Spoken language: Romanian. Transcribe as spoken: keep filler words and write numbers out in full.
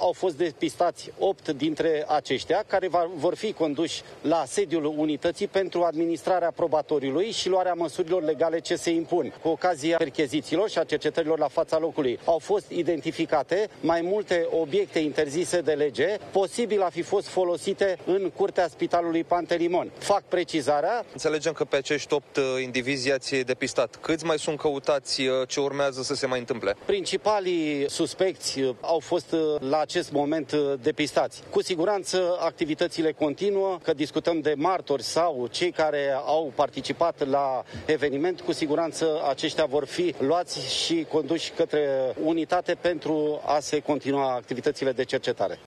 au fost depistați opt dintre aceștia, care va, vor fi conduși la sediul unității pentru administrarea probatoriului și luarea măsurilor legale ce se impun. Cu ocazia perchezițiilor și a cercetărilor la fața locului au fost identificate mai multe obiecte interzise de lege, posibil a fi fost folosite în curtea Spitalului Pantelimon. Fac precizarea. Înțelegem că pe acești opt indivizi i-ați depistat. Câți mai sunt căutați? Ce urmează să se mai întâmple? Principalii suspecți au fost la acest moment depistați. Cu siguranță activitățile continuă, că discutăm de martori sau cei care au participat la eveniment, cu siguranță aceștia vor fi luați și conduși către unitate pentru a se continua activitățile de cercetare.